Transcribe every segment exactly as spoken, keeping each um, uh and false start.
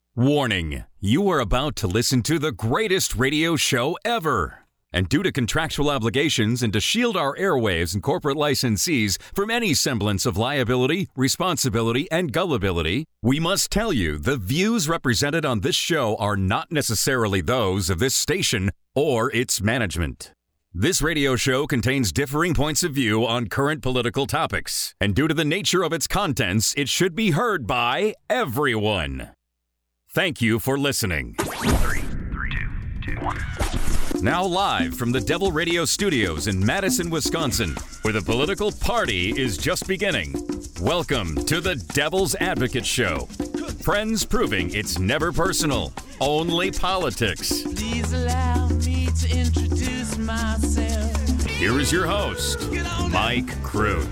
Warning, you are about to listen to the greatest radio show ever. And due to contractual obligations and to shield our airwaves and corporate licensees from any semblance of liability, responsibility, and gullibility, we must tell you the views represented on this show are not necessarily those of this station or its management. This radio show contains differing points of view on current political topics, and due to the nature of its contents, it should be heard by everyone. Thank you for listening. Three, three, two, two, one. Now live from the Devil Radio Studios in Madison, Wisconsin, where the political party is just beginning. Welcome to the Devil's Advocate Show. Friends proving it's never personal, only politics. Please allow me to introduce myself. Here is your host, Mike Crute.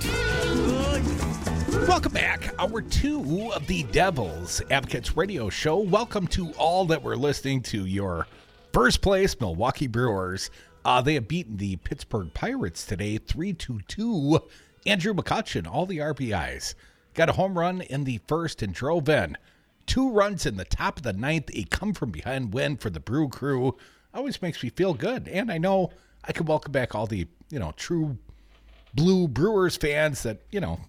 Welcome back. Hour two of the Devil's Advocates Radio Show. Welcome to all that were listening to your first place Milwaukee Brewers. Uh, they have beaten the Pittsburgh Pirates today, three to two. Andrew McCutchen, all the R B Is. Got a home run in the first and drove in. Two runs in the top of the ninth. A come-from-behind win for the Brew Crew. Always makes me feel good. And I know I can welcome back all the, you know, true blue Brewers fans that, you know,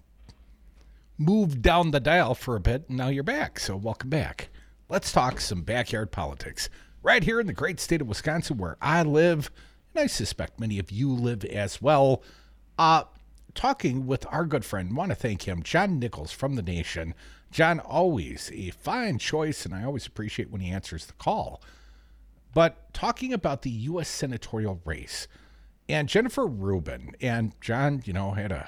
moved down the dial for a bit, and now you're back. So welcome back. Let's talk some backyard politics. Right here in the great state of Wisconsin where I live, and I suspect many of you live as well. Uh, talking with our good friend, want to thank him, John Nichols from The Nation. John, always a fine choice, and I always appreciate when he answers the call. But talking about the U S senatorial race, and Jennifer Rubin, and John, you know, had a,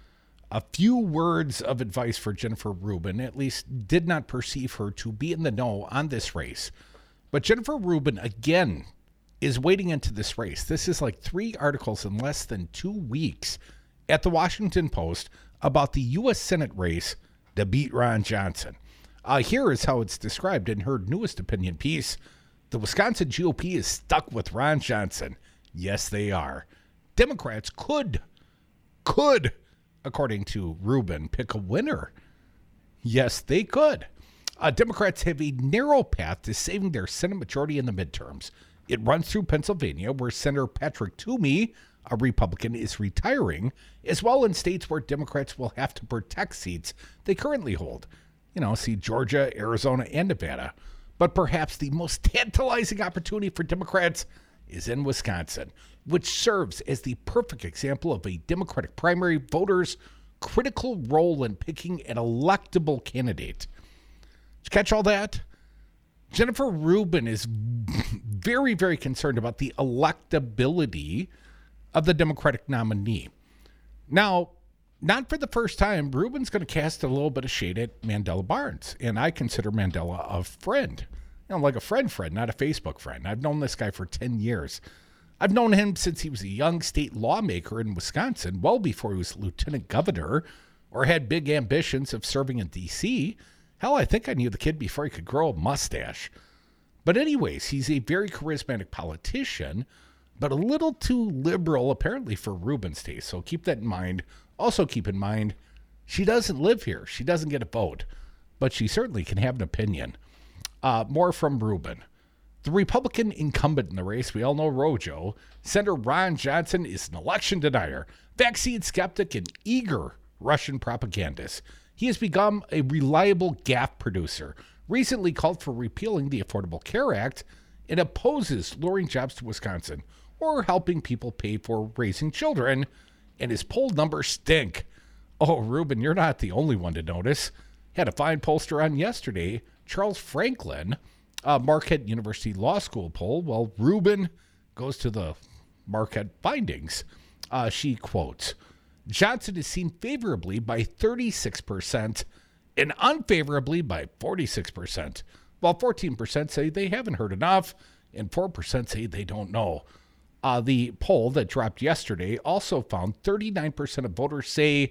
a few words of advice for Jennifer Rubin, at least did not perceive her to be in the know on this race. But Jennifer Rubin, again, is wading into this race. This is like three articles in less than two weeks at the Washington Post about the U S Senate race to beat Ron Johnson. Uh, here is how it's described in her newest opinion piece. The Wisconsin G O P is stuck with Ron Johnson. Yes, they are. Democrats could, could, according to Rubin, pick a winner. Yes, they could. Uh, Democrats have a narrow path to saving their Senate majority in the midterms. It runs through Pennsylvania, where Senator Patrick Toomey, a Republican, is retiring, as well in states where Democrats will have to protect seats they currently hold. You know, see Georgia, Arizona, and Nevada. But perhaps the most tantalizing opportunity for Democrats is in Wisconsin, which serves as the perfect example of a Democratic primary voter's critical role in picking an electable candidate. Did you catch all that? Jennifer Rubin is very, very concerned about the electability of the Democratic nominee. Now, not for the first time, Rubin's going to cast a little bit of shade at Mandela Barnes, and I consider Mandela a friend. You know, like a friend friend, not a Facebook friend. I've known this guy for ten years. I've known him since he was a young state lawmaker in Wisconsin, well before he was lieutenant governor or had big ambitions of serving in D C Hell, I think I knew the kid before he could grow a mustache. But anyways, he's a very charismatic politician, but a little too liberal apparently for Rubin's taste. So keep that in mind. Also keep in mind, she doesn't live here. She doesn't get a vote, but she certainly can have an opinion. Uh, more from Rubin. The Republican incumbent in the race, we all know Rojo, Senator Ron Johnson, is an election denier, vaccine skeptic, and eager Russian propagandist. He has become a reliable gaffe producer, recently called for repealing the Affordable Care Act, and opposes luring jobs to Wisconsin or helping people pay for raising children, and his poll numbers stink. Oh, Rubin, you're not the only one to notice. Had a fine pollster on yesterday, Charles Franklin, uh, Marquette University Law School poll. Well, Rubin goes to the Marquette findings. Uh, she quotes, Johnson is seen favorably by thirty-six percent and unfavorably by forty-six percent, while fourteen percent say they haven't heard enough and four percent say they don't know. Uh, the poll that dropped yesterday also found thirty-nine percent of voters say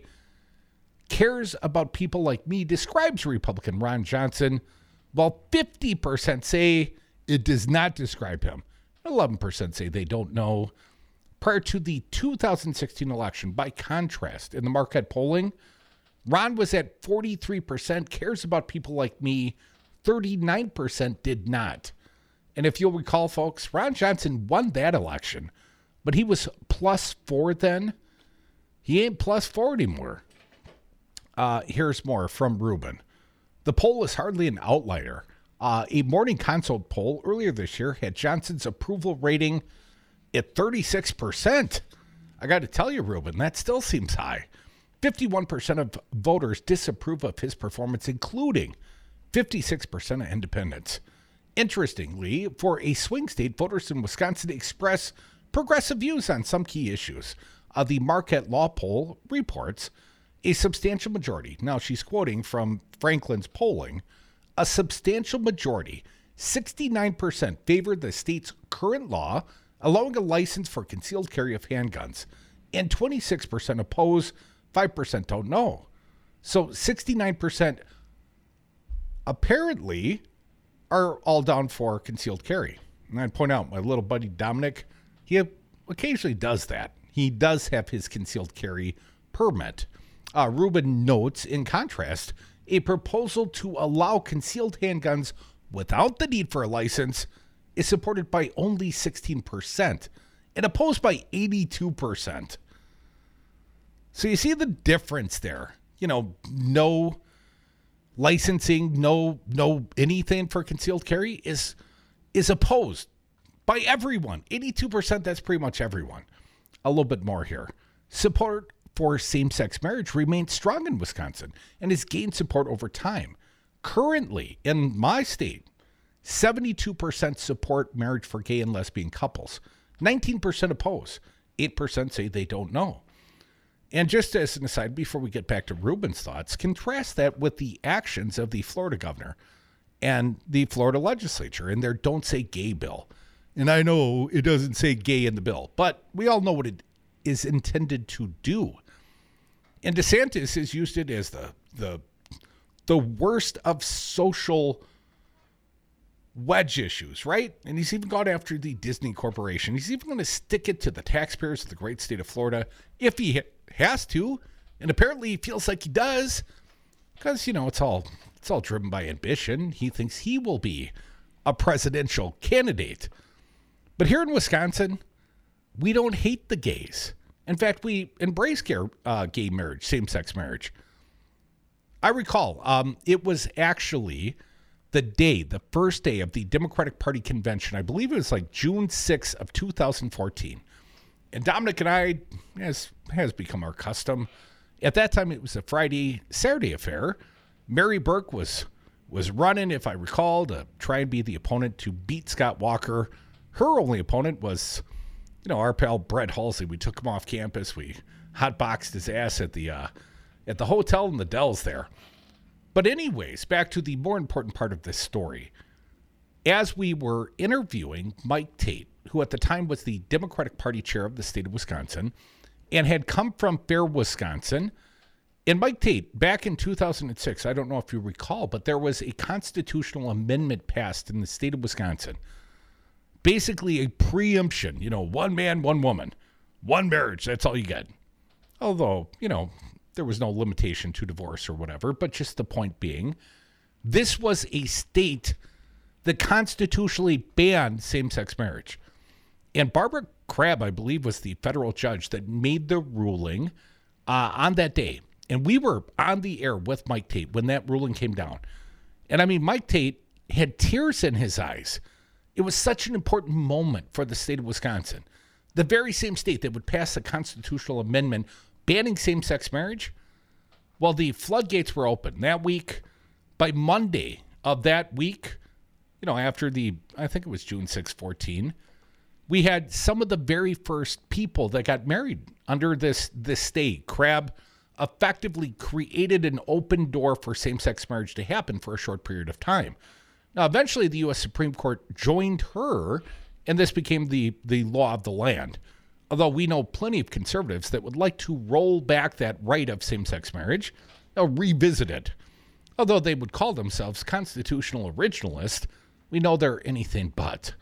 cares about people like me describes Republican Ron Johnson, while fifty percent say it does not describe him. eleven percent say they don't know. Prior to the two thousand sixteen election, by contrast, in the Marquette polling, Ron was at forty-three percent, cares about people like me, thirty-nine percent did not. And if you'll recall, folks, Ron Johnson won that election, but he was plus four then. He ain't plus four anymore. Uh, here's more from Rubin. The poll is hardly an outlier. Uh, a Morning Consult poll earlier this year had Johnson's approval rating at thirty-six percent. I got to tell you, Rubin, that still seems high. fifty-one percent of voters disapprove of his performance, including fifty-six percent of independents. Interestingly, for a swing state, voters in Wisconsin express progressive views on some key issues. Uh, the Marquette Law poll reports a substantial majority. Now, she's quoting from Franklin's polling. A substantial majority, sixty-nine percent, favored the state's current law, allowing a license for concealed carry of handguns, and twenty-six percent oppose, five percent don't know. So sixty-nine percent apparently are all down for concealed carry. And I'd point out, my little buddy Dominic, he occasionally does that. He does have his concealed carry permit. Uh, Rubin notes, in contrast, a proposal to allow concealed handguns without the need for a license is supported by only sixteen percent and opposed by eighty-two percent. So you see the difference there. You know, no licensing, no no anything for concealed carry is is opposed by everyone. eighty-two percent, that's pretty much everyone. A little bit more here. Support for same-sex marriage remains strong in Wisconsin and has gained support over time. Currently, in my state, seventy-two percent support marriage for gay and lesbian couples. nineteen percent oppose. eight percent say they don't know. And just as an aside, before we get back to Rubin's thoughts, contrast that with the actions of the Florida governor and the Florida legislature in their Don't Say Gay bill. And I know it doesn't say gay in the bill, but we all know what it is intended to do. And DeSantis has used it as the the the worst of social wedge issues, right? And he's even gone after the Disney Corporation. He's even going to stick it to the taxpayers of the great state of Florida if he has to. And apparently he feels like he does because, you know, it's all it's all driven by ambition. He thinks he will be a presidential candidate. But here in Wisconsin, we don't hate the gays. In fact, we embrace gay, uh, gay marriage, same-sex marriage. I recall um, it was actually the day, the first day of the Democratic Party convention. I believe it was like June sixth of two thousand fourteen. And Dominic and I, as has become our custom, at that time it was a Friday, Saturday affair. Mary Burke was was running, if I recall, to try and be the opponent to beat Scott Walker. Her only opponent was, you know, our pal Brett Halsey. We took him off campus. We hotboxed his ass at the uh, at the hotel in the Dells there. But anyways, back to the more important part of this story. As we were interviewing Mike Tate, who at the time was the Democratic Party chair of the state of Wisconsin and had come from Fair, Wisconsin. And Mike Tate, back in two thousand six, I don't know if you recall, but there was a constitutional amendment passed in the state of Wisconsin. Basically a preemption, you know, one man, one woman, one marriage, that's all you get. Although, you know, there was no limitation to divorce or whatever, but just the point being, this was a state that constitutionally banned same-sex marriage. And Barbara Crabb, I believe, was the federal judge that made the ruling uh, on that day. And we were on the air with Mike Tate when that ruling came down. And I mean, Mike Tate had tears in his eyes. It was such an important moment for the state of Wisconsin. The very same state that would pass a constitutional amendment banning same-sex marriage. Well, the floodgates were open that week. By Monday of that week, you know, after the, I think it was June sixth, fourteen, we had some of the very first people that got married under this, this stay. Crabb effectively created an open door for same-sex marriage to happen for a short period of time. Now, eventually, the U S Supreme Court joined her, and this became the, the law of the land. Although we know plenty of conservatives that would like to roll back that right of same-sex marriage, or revisit it. Although they would call themselves constitutional originalists, we know they're anything but.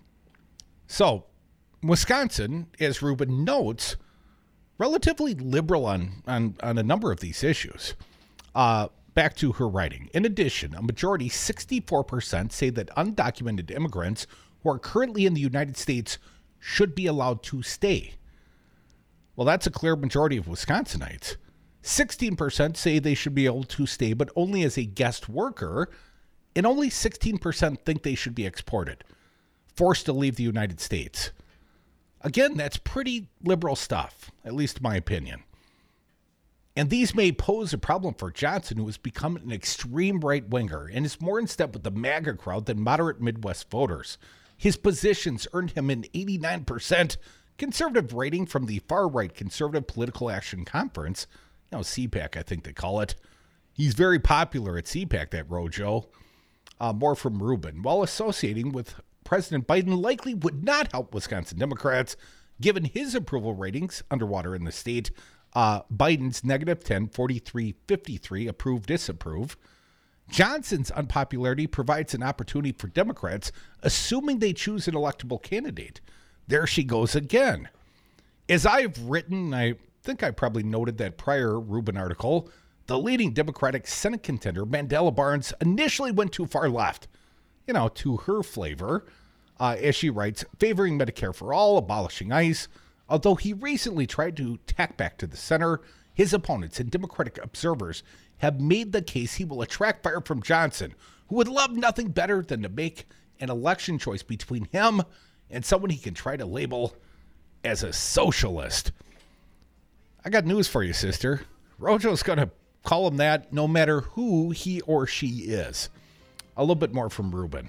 So, Wisconsin, as Rubin notes, relatively liberal on, on, on a number of these issues. Uh, back to her writing. In addition, a majority, sixty-four percent, say that undocumented immigrants who are currently in the United States should be allowed to stay. Well, that's a clear majority of Wisconsinites. sixteen percent say they should be able to stay, but only as a guest worker, and only sixteen percent think they should be exported, forced to leave the United States. Again, that's pretty liberal stuff, at least in my opinion. And these may pose a problem for Johnson, who has become an extreme right-winger and is more in step with the MAGA crowd than moderate Midwest voters. His positions earned him an eighty-nine percent conservative rating from the far-right Conservative Political Action Conference, you know, C PAC, I think they call it. He's very popular at C PAC, that Rojo. Uh, more from Rubin. While associating with President Biden likely would not help Wisconsin Democrats, given his approval ratings underwater in the state. Uh, Biden's negative ten, forty-three, fifty-three, approve, disapprove. Johnson's unpopularity provides an opportunity for Democrats, assuming they choose an electable candidate. There she goes again. As I've written, I think I probably noted that prior Rubin article, the leading Democratic Senate contender, Mandela Barnes, initially went too far left, you know, to her flavor, uh, as she writes, favoring Medicare for all, abolishing ICE. Although he recently tried to tack back to the center, his opponents and Democratic observers have made the case he will attract fire from Johnson, who would love nothing better than to make an election choice between him and someone he can try to label as a socialist. I got news for you, sister. Rojo's going to call him that no matter who he or she is. A little bit more from Rubin.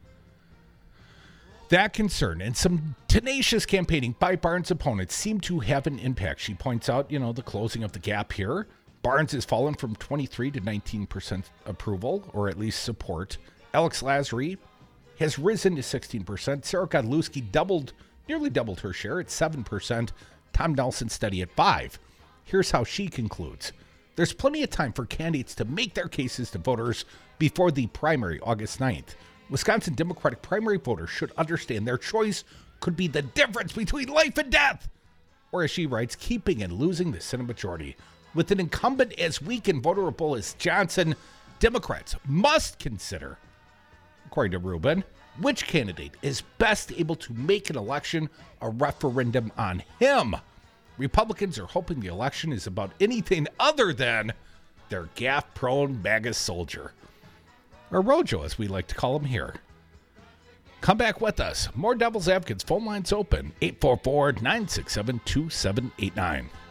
That concern and some tenacious campaigning by Barnes' opponents seem to have an impact. She points out, you know, the closing of the gap here. Barnes has fallen from twenty-three to nineteen percent approval, or at least support. Alex Lasry has risen to sixteen percent. Sarah Godlewski doubled, nearly doubled her share at seven percent. Tom Nelson steady at five percent. Here's how she concludes. There's plenty of time for candidates to make their cases to voters before the primary, August ninth. Wisconsin Democratic primary voters should understand their choice could be the difference between life and death. Or as she writes, keeping and losing the Senate majority. With an incumbent as weak and vulnerable as Johnson, Democrats must consider, according to Rubin, which candidate is best able to make an election a referendum on him. Republicans are hoping the election is about anything other than their gaffe-prone MAGA soldier. Or Rojo, as we like to call him here. Come back with us. More Devil's Advocates phone lines open. eight four four, nine six seven, two seven eight nine.